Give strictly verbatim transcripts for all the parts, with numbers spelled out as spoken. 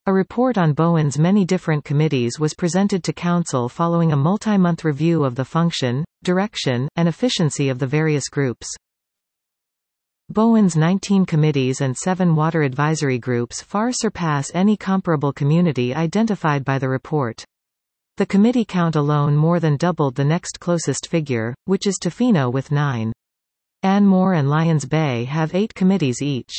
A report on Bowen's many different committees was presented to Council following a multi-month review of the function, direction, and efficiency of the various groups. Bowen's nineteen committees and seven water advisory groups far surpass any comparable community identified by the report. The committee count alone more than doubled the next closest figure, which is Tofino with nine. Anmore and Lions Bay have eight committees each.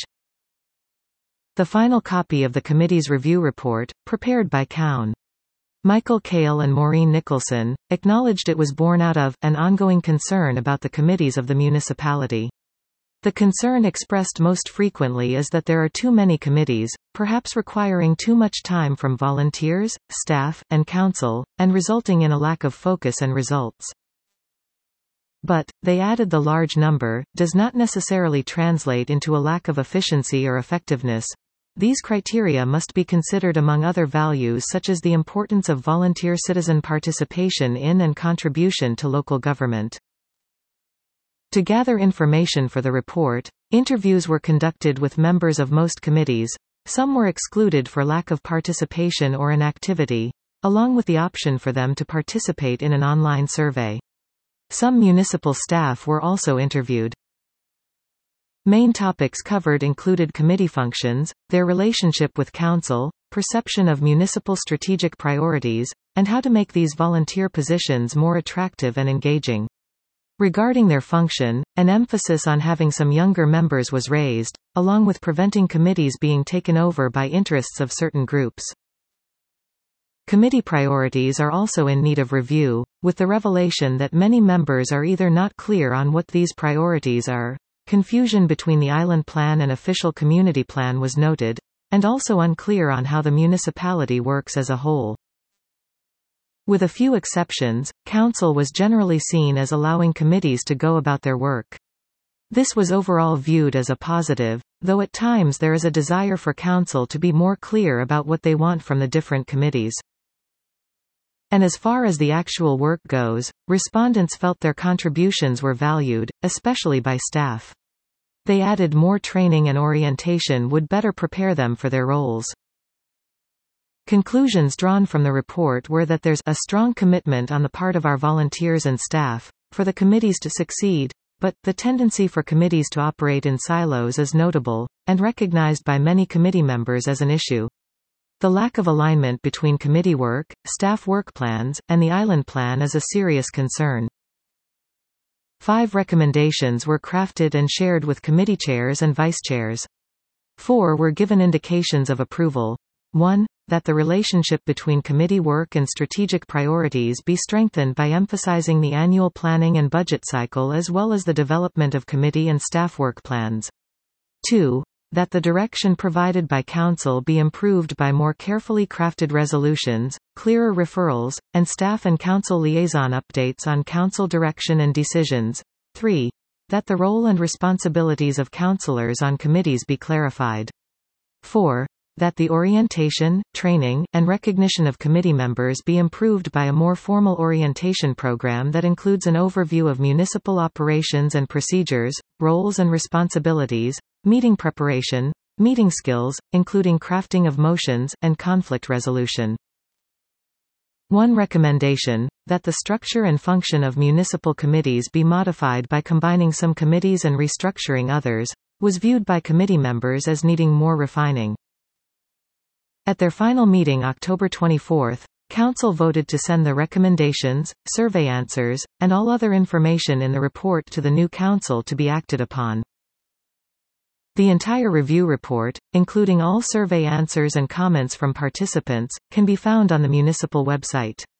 The final copy of the committee's review report, prepared by Cowan, Michael Kale and Maureen Nicholson, acknowledged it was born out of an ongoing concern about the committees of the municipality. The concern expressed most frequently is that there are too many committees, perhaps requiring too much time from volunteers, staff, and council, and resulting in a lack of focus and results. But, they added, the large number does not necessarily translate into a lack of efficiency or effectiveness. These criteria must be considered among other values such as the importance of volunteer citizen participation in and contribution to local government. To gather information for the report, interviews were conducted with members of most committees. Some were excluded for lack of participation or inactivity, along with the option for them to participate in an online survey. Some municipal staff were also interviewed. Main topics covered included committee functions, their relationship with council, perception of municipal strategic priorities, and how to make these volunteer positions more attractive and engaging. Regarding their function, an emphasis on having some younger members was raised, along with preventing committees being taken over by interests of certain groups. Committee priorities are also in need of review, with the revelation that many members are either not clear on what these priorities are, confusion between the island plan and official community plan was noted, and also unclear on how the municipality works as a whole. With a few exceptions, council was generally seen as allowing committees to go about their work. This was overall viewed as a positive, though at times there is a desire for council to be more clear about what they want from the different committees. And as far as the actual work goes, respondents felt their contributions were valued, especially by staff. They added more training and orientation would better prepare them for their roles. Conclusions drawn from the report were that there's a strong commitment on the part of our volunteers and staff for the committees to succeed, but the tendency for committees to operate in silos is notable, and recognized by many committee members as an issue. The lack of alignment between committee work, staff work plans, and the island plan is a serious concern. Five recommendations were crafted and shared with committee chairs and vice chairs. Four were given indications of approval. one. That the relationship between committee work and strategic priorities be strengthened by emphasizing the annual planning and budget cycle as well as the development of committee and staff work plans. two. That the direction provided by council be improved by more carefully crafted resolutions, clearer referrals, and staff and council liaison updates on council direction and decisions. three. That the role and responsibilities of councillors on committees be clarified. four. That the orientation, training, and recognition of committee members be improved by a more formal orientation program that includes an overview of municipal operations and procedures, roles and responsibilities, meeting preparation, meeting skills, including crafting of motions, and conflict resolution. One recommendation, that the structure and function of municipal committees be modified by combining some committees and restructuring others, was viewed by committee members as needing more refining. At their final meeting October twenty-fourth, Council voted to send the recommendations, survey answers, and all other information in the report to the new Council to be acted upon. The entire review report, including all survey answers and comments from participants, can be found on the municipal website.